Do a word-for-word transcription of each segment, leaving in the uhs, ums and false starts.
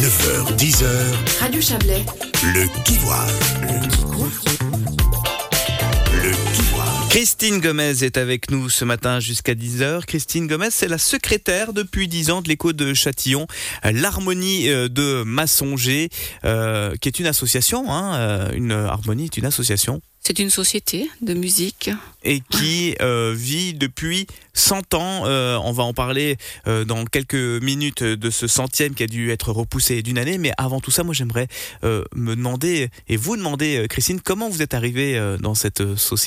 neuf heures dix heures, Radio Chablais. le Kivoire. Le Kivoire. Le Kivoire. Christine Gomez est avec nous ce matin jusqu'à dix heures. Christine Gomez, c'est la secrétaire depuis dix ans de l'Écho de Châtillon, l'Harmonie de Massonger, euh, qui est une association. Hein, une Harmonie est une association. C'est une société de musique. Et qui euh, vit depuis cent ans. Euh, on va en parler euh, dans quelques minutes de ce centième qui a dû être repoussé d'une année. Mais avant tout ça, moi j'aimerais euh, me demander, et vous demander, Christine, comment vous êtes arrivée euh, dans cette société ?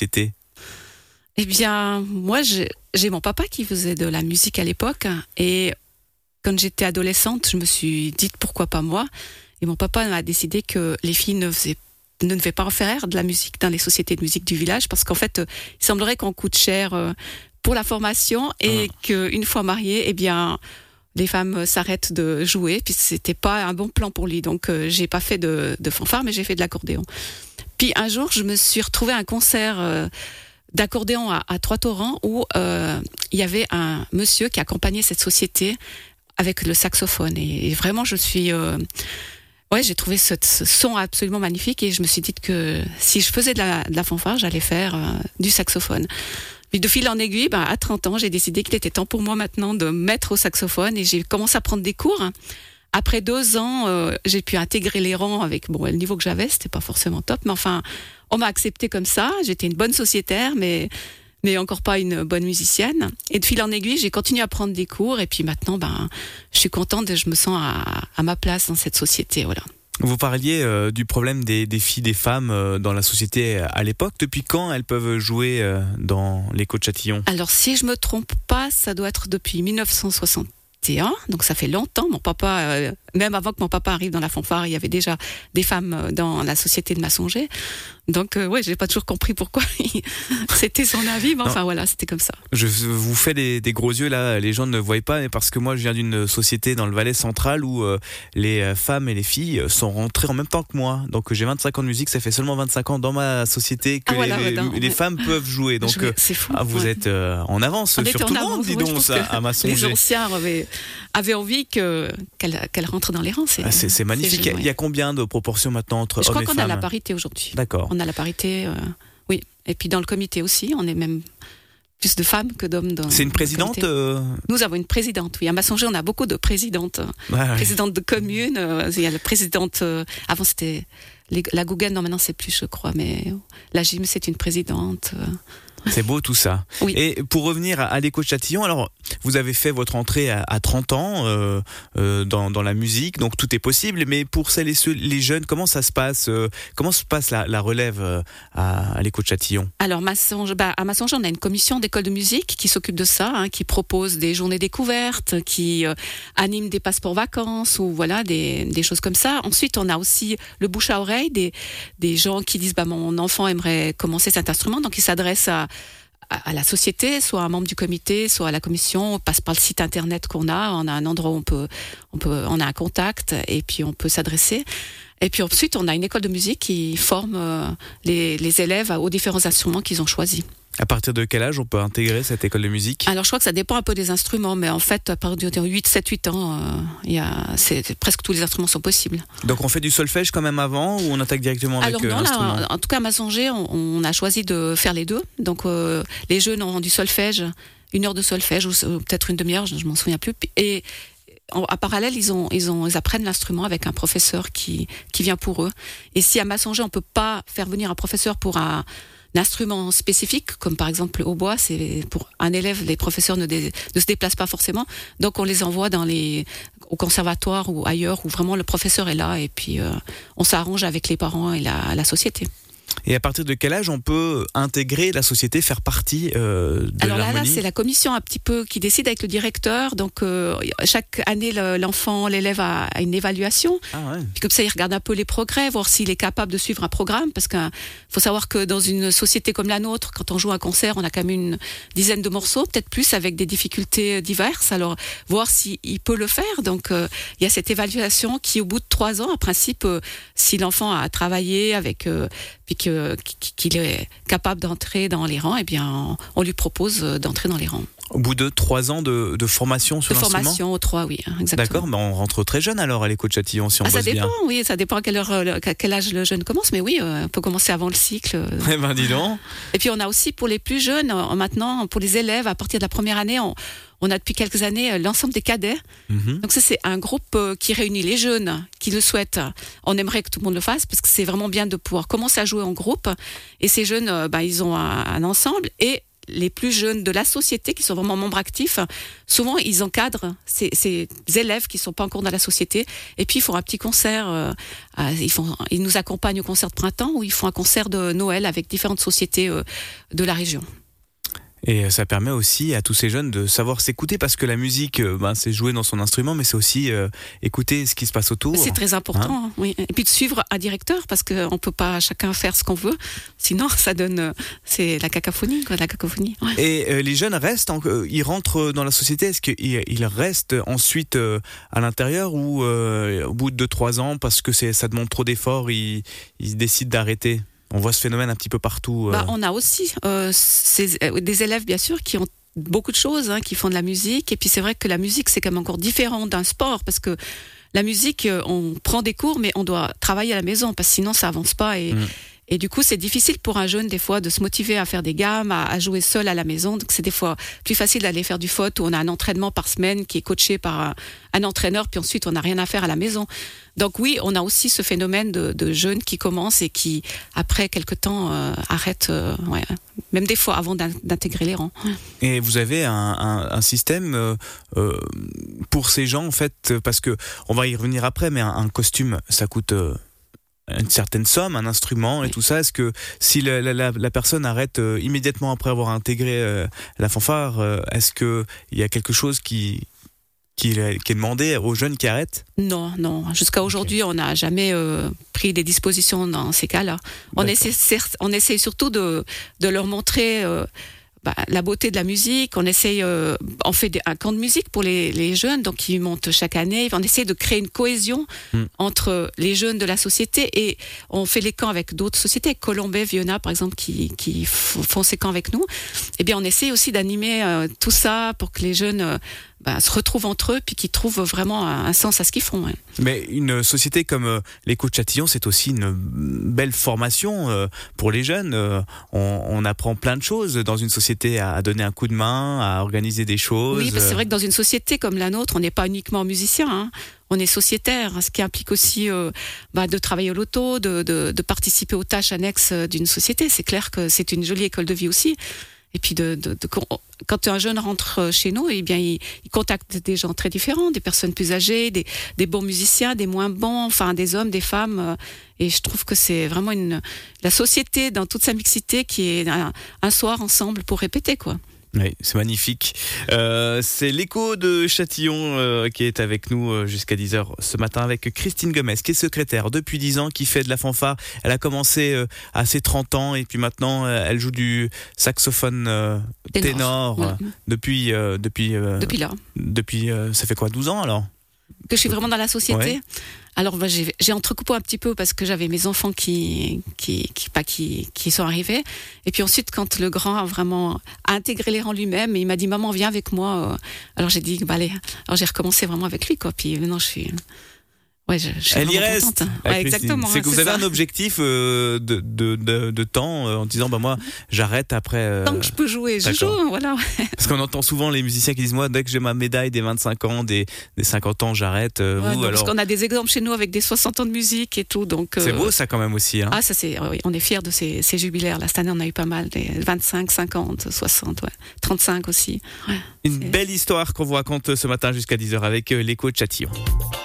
Eh bien, moi, j'ai, j'ai mon papa qui faisait de la musique à l'époque. Et quand j'étais adolescente, je me suis dit pourquoi pas moi. Et mon papa a décidé que les filles ne faisaient ne devaient pas en faire de la musique dans les sociétés de musique du village, parce qu'en fait, il semblerait qu'on coûte cher pour la formation et ah. qu'une fois mariées, eh bien, les femmes s'arrêtent de jouer, puis c'était pas un bon plan pour lui. Donc, euh, j'ai pas fait de, de fanfare, mais j'ai fait de l'accordéon. Puis un jour, je me suis retrouvée à un concert euh, d'accordéon à, à Trois-Torrents où euh, il y avait un monsieur qui accompagnait cette société avec le saxophone. Et, et vraiment, je suis... Euh, Ouais, j'ai trouvé ce, ce son absolument magnifique et je me suis dit que si je faisais de la, de la fanfare, j'allais faire euh, du saxophone. Puis de fil en aiguille, ben, à trente ans, j'ai décidé qu'il était temps pour moi maintenant de me mettre au saxophone et j'ai commencé à prendre des cours. Après deux ans, euh, j'ai pu intégrer les rangs avec bon, le niveau que j'avais, c'était pas forcément top, mais enfin, on m'a accepté comme ça. J'étais une bonne sociétaire, mais mais encore pas une bonne musicienne. Et de fil en aiguille, j'ai continué à prendre des cours. Et puis maintenant, ben, je suis contente et je me sens à, à ma place dans cette société. Voilà. Vous parliez euh, du problème des, des filles, des femmes euh, dans la société à l'époque. Depuis quand elles peuvent jouer euh, dans l'Écho de Châtillon ? Alors, si je me trompe pas, ça doit être depuis dix-neuf cent soixante et un. Donc, ça fait longtemps. Mon papa, euh, même avant que mon papa arrive dans la fanfare, il y avait déjà des femmes dans la société de Massonger. Donc, euh, ouais, j'ai pas toujours compris pourquoi c'était son avis, mais enfin non. Voilà, c'était comme ça. Je vous fais des, des gros yeux là, les gens ne voient pas, mais parce que moi je viens d'une société dans le Valais central où euh, les femmes et les filles sont rentrées en même temps que moi. Donc j'ai vingt-cinq ans de musique, ça fait seulement vingt-cinq ans dans ma société que ah, voilà, les, ouais, les, les femmes peuvent jouer. Donc je, c'est fou, ah, vous ouais. êtes euh, en avance On sur tout le monde, dis donc, ça, à Massonger. Les anciens avaient, avaient envie que, qu'elle, qu'elle rentre dans les rangs. C'est, ah, c'est, c'est magnifique. C'est, il y a combien de proportions maintenant entre hommes et femmes ? Je crois qu'on a la parité aujourd'hui. D'accord. On a la parité, euh, oui. Et puis dans le comité aussi, on est même plus de femmes que d'hommes. Dans, c'est une présidente euh... Nous avons une présidente, oui. À Massonger, on a beaucoup de présidentes. Ouais, ouais. Présidente de commune, euh, il y a la présidente... Euh, avant, c'était les, la Gougaine, non, maintenant, c'est plus, je crois. Mais la G I M, c'est une présidente... Euh. C'est beau tout ça. Oui. Et pour revenir à l'Écho de Châtillon, alors vous avez fait votre entrée à, à trente ans euh, euh, dans, dans la musique, donc tout est possible. Mais pour celles et ceux, les jeunes, comment ça se passe euh, Comment se passe la, la relève euh, à, à l'Écho de Châtillon ? Alors Massonger, bah, à Massonger, on a une commission d'école de musique qui s'occupe de ça, hein, qui propose des journées découvertes, qui euh, anime des passeports vacances ou voilà des, des choses comme ça. Ensuite, on a aussi le bouche à oreille, des, des gens qui disent bah mon enfant aimerait commencer cet instrument, donc ils s'adressent à à la société, soit un membre du comité, soit à la commission. On passe par le site internet qu'on a. On a un endroit où on peut, on peut, on a un contact et puis on peut s'adresser. Et puis ensuite, on a une école de musique qui forme euh, les, les élèves aux différents instruments qu'ils ont choisis. À partir de quel âge on peut intégrer cette école de musique ? Alors, je crois que ça dépend un peu des instruments, mais en fait, à partir de huit, sept, huit ans, euh, y a, c'est, presque tous les instruments sont possibles. Donc, on fait du solfège quand même avant ou on attaque directement avec Alors, non, l'instrument ? là, en tout cas, à Massonger, on, on a choisi de faire les deux. Donc, euh, les jeunes ont du solfège, une heure de solfège ou peut-être une demi-heure, je, je m'en souviens plus. Et en, à parallèle, ils, ont, ils, ont, ils apprennent l'instrument avec un professeur qui, qui vient pour eux. Et si à Massonger, on peut pas faire venir un professeur pour un instrument spécifique, comme par exemple le hautbois, c'est pour un élève, les professeurs ne, dé, ne se déplacent pas forcément, donc on les envoie dans les, au conservatoire ou ailleurs où vraiment le professeur est là et puis euh, on s'arrange avec les parents et la, la société. Et à partir de quel âge on peut intégrer la société, faire partie euh, de Alors là, l'harmonie ? là, c'est la commission un petit peu qui décide avec le directeur. Donc euh, chaque année, le, l'enfant, l'élève a, a une évaluation. Ah ouais. Puis comme ça, il regarde un peu les progrès, voir s'il est capable de suivre un programme. Parce qu'il faut savoir que dans une société comme la nôtre, quand on joue un concert, on a quand même une dizaine de morceaux, peut-être plus, avec des difficultés diverses. Alors voir s'il peut le faire. Donc euh, il y a cette évaluation qui, au bout de trois ans, en principe, euh, si l'enfant a travaillé avec, euh, puis puis que, qu'il est capable d'entrer dans les rangs, eh bien, on, on lui propose d'entrer dans les rangs. Au bout de trois ans de, de formation sur de l'instrument. De formation, trois, oui, exactement. D'accord, mais on rentre très jeune alors à l'écho de Châtillon si on ah, bosse ça dépend, bien. Oui, ça dépend à quelle heure, à quel âge le jeune commence, mais oui, on peut commencer avant le cycle. Eh ben dis donc. Et puis on a aussi pour les plus jeunes, maintenant, pour les élèves, à partir de la première année, on, on a depuis quelques années l'ensemble des cadets. Mm-hmm. Donc ça, c'est un groupe qui réunit les jeunes qui le souhaitent. On aimerait que tout le monde le fasse parce que c'est vraiment bien de pouvoir commencer à jouer en groupe. Et ces jeunes, ben, ils ont un, un ensemble et les plus jeunes de la société qui sont vraiment membres actifs, souvent ils encadrent ces, ces élèves qui ne sont pas encore dans la société et puis ils font un petit concert, euh, ils, font, ils nous accompagnent au concert de printemps ou ils font un concert de Noël avec différentes sociétés euh, de la région. Et ça permet aussi à tous ces jeunes de savoir s'écouter parce que la musique, ben, c'est jouer dans son instrument, mais c'est aussi euh, écouter ce qui se passe autour. C'est très important, hein oui. Et puis de suivre un directeur parce qu'on ne peut pas chacun faire ce qu'on veut, sinon ça donne, c'est la cacophonie, quoi, la cacophonie. Ouais. Et euh, les jeunes restent, en, euh, ils rentrent dans la société, est-ce qu'ils ils restent ensuite euh, à l'intérieur ou euh, au bout de deux trois ans parce que c'est, ça demande trop d'efforts, ils, ils décident d'arrêter? On voit ce phénomène un petit peu partout. Euh... Bah, on a aussi euh, ces, euh, des élèves, bien sûr, qui ont beaucoup de choses, hein, qui font de la musique. Et puis c'est vrai que la musique, c'est quand même encore différent d'un sport, parce que la musique, euh, on prend des cours, mais on doit travailler à la maison, parce que sinon ça avance pas. Et, mmh. et du coup, c'est difficile pour un jeune, des fois, de se motiver à faire des gammes, à, à jouer seul à la maison. Donc c'est des fois plus facile d'aller faire du foot, où on a un entraînement par semaine qui est coaché par un, un entraîneur, puis ensuite on n'a rien à faire à la maison. Donc oui, on a aussi ce phénomène de, de jeunes qui commencent et qui, après quelque temps, euh, arrêtent, euh, ouais, même des fois avant d'intégrer les rangs. Et vous avez un, un, un système euh, euh, pour ces gens, en fait, parce que on va y revenir après, mais un, un costume, ça coûte euh, une certaine somme, un instrument et oui. tout ça. Est-ce que si la, la, la personne arrête euh, immédiatement après avoir intégré euh, la fanfare, euh, est-ce que il y a quelque chose qui Qui est, qui est demandé aux jeunes qui arrêtent? Non, non. Jusqu'à aujourd'hui, okay. on n'a jamais euh, pris des dispositions dans ces cas-là. On essaie, certes, on essaie surtout de, de leur montrer euh, bah, la beauté de la musique. On essaye, euh, on fait des, un camp de musique pour les, les jeunes, donc ils montent chaque année. On essaie de créer une cohésion mm. entre les jeunes de la société et on fait les camps avec d'autres sociétés. Colombais, Viona, par exemple, qui, qui font ces camps avec nous. Eh bien, on essaie aussi d'animer euh, tout ça pour que les jeunes euh, Bah, se retrouvent entre eux puis qu'ils trouvent vraiment un, un sens à ce qu'ils font. Ouais. Mais une société comme euh, l'écho de Châtillon, c'est aussi une belle formation euh, pour les jeunes. Euh, on, on apprend plein de choses dans une société à, à donner un coup de main, à organiser des choses. Oui, parce que c'est vrai que dans une société comme la nôtre, on n'est pas uniquement musicien, hein. On est sociétaire, ce qui implique aussi euh, bah, de travailler au loto, de, de, de participer aux tâches annexes d'une société. C'est clair que c'est une jolie école de vie aussi. Et puis, de, de, de, quand un jeune rentre chez nous, eh bien, il, il contacte des gens très différents, des personnes plus âgées, des, des bons musiciens, des moins bons, enfin, des hommes, des femmes. Et je trouve que c'est vraiment une, la société dans toute sa mixité qui est un, un soir ensemble pour répéter, quoi. Oui, c'est magnifique. Euh, c'est l'écho de Châtillon euh, qui est avec nous euh, jusqu'à dix heures ce matin avec Christine Gomez, qui est secrétaire depuis dix ans, qui fait de la fanfare. Elle a commencé euh, à ses trente ans et puis maintenant euh, elle joue du saxophone euh, ténor, ténor ouais. euh, depuis, euh, depuis, euh, depuis là. Depuis, euh, ça fait quoi, douze ans alors? Que je suis vraiment dans la société. Ouais. Alors bah, j'ai, j'ai entrecoupé un petit peu parce que j'avais mes enfants qui qui qui pas qui qui sont arrivés et puis ensuite quand le grand a vraiment intégré les rangs lui-même, il m'a dit maman viens avec moi. Alors j'ai dit bah allez. Alors j'ai recommencé vraiment avec lui quoi. Puis maintenant je suis Ouais, je, je suis Elle y reste. Contente. Ouais, exactement. C'est que vous c'est avez ça. un objectif euh, de, de, de, de temps euh, en disant bah moi j'arrête après. Euh... Tant que je peux jouer, je joue, voilà. Parce qu'on entend souvent les musiciens qui disent moi dès que j'ai ma médaille des vingt-cinq ans, des, des cinquante ans, j'arrête. Euh, ouais, vous, non, alors... Parce qu'on a des exemples chez nous avec des soixante ans de musique et tout, donc. Euh... C'est beau ça quand même aussi. Hein. Ah ça c'est, oui, on est fiers de ces, ces jubilaires. Là cette année on a eu pas mal, des vingt-cinq, cinquante, soixante, ouais, trente-cinq aussi. Ouais, Une c'est... belle histoire qu'on vous raconte ce matin jusqu'à dix heures avec l'écho de Châtillon.